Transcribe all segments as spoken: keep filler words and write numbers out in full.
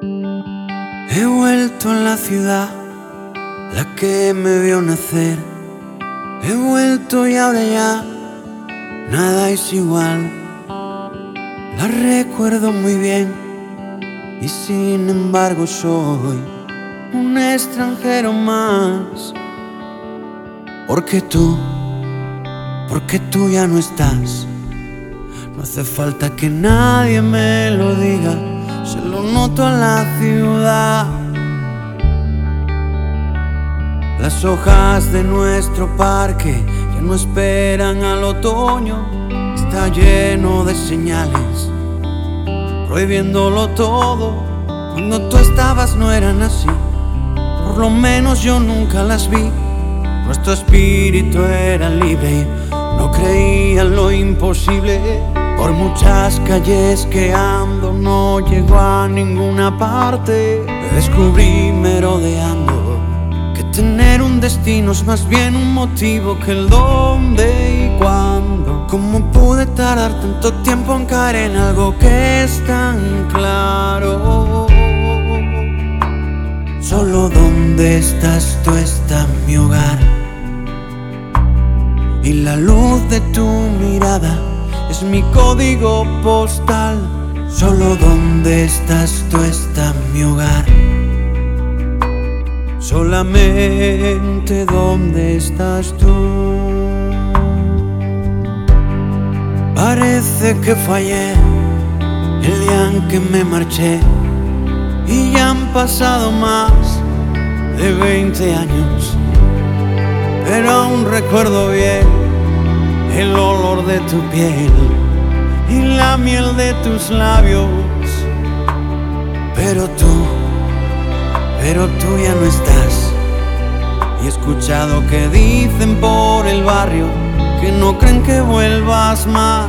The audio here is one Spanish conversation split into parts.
He vuelto a la ciudad, la que me vio nacer. He vuelto y ahora ya nada es igual. La recuerdo muy bien y sin embargo soy un extranjero más. Porque tú, porque tú ya no estás. No hace falta que nadie me lo diga, se lo noto a la ciudad. Las hojas de nuestro parque ya no esperan al otoño. Está lleno de señales prohibiéndolo todo. Cuando tú estabas no eran así, por lo menos yo nunca las vi. Nuestro espíritu era libre y no creía en lo imposible. Por muchas calles que ando no llego a ninguna parte. Me descubrí merodeando que tener un destino es más bien un motivo que el dónde y cuándo. ¿Cómo pude tardar tanto tiempo en caer en algo que es tan claro? Solo donde estás tú está mi hogar, y la luz de tu mirada es mi código postal. Solo donde estás tú está mi hogar, solamente donde estás tú. Parece que fallé el día en que me marché, y ya han pasado más de veinte años, pero aún recuerdo bien el olor de tu piel y la miel de tus labios. Pero tú, pero tú ya no estás. Y he escuchado que dicen por el barrio que no creen que vuelvas más.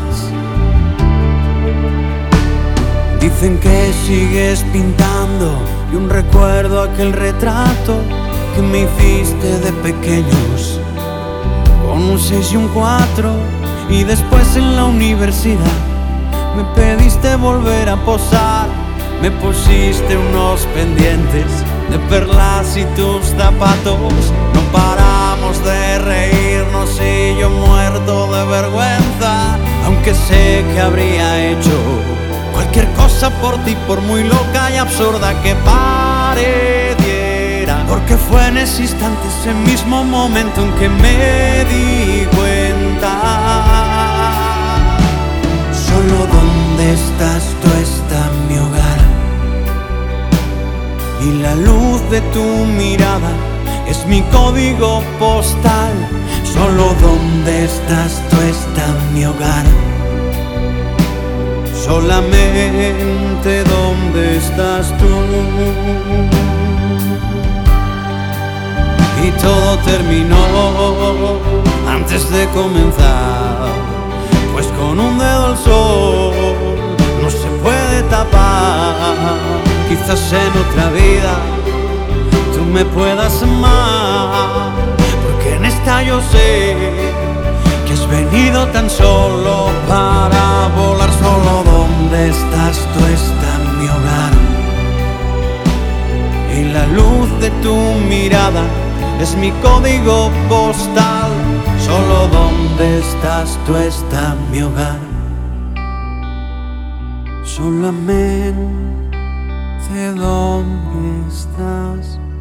Dicen que sigues pintando y un recuerdo aquel retrato que me hiciste de pequeños, con un seis y un cuatro. Y después en la universidad me pediste volver a posar. Me pusiste unos pendientes de perlas y tus zapatos. No paramos de reírnos y yo muerto de vergüenza, aunque sé que habría hecho cualquier cosa por ti, por muy loca y absurda que pareciera. Porque fue en ese instante, ese mismo momento en que me di cuenta. Solo donde estás tú está mi hogar, y la luz de tu mirada es mi código postal. Solo donde estás tú está mi hogar, solamente donde estás tú. Y todo terminó antes de comenzar, pues con un dedo el sol no se puede tapar. Quizás en otra vida tú me puedas amar, porque en esta yo sé que has venido tan solo para volar. Solo donde estás tú está mi hogar, y la luz de tu mirada es mi código postal. Solo donde estás tú está mi hogar, solamente donde estás